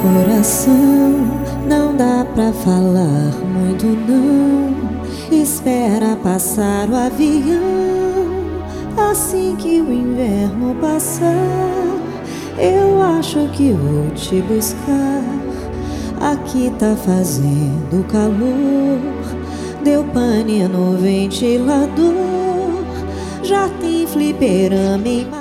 Coração, não dá pra falar muito não. Espera passar o avião. Assim que o inverno passar, eu acho que vou te buscar. Aqui tá fazendo calor, deu pane no ventilador. Já tem fliperama em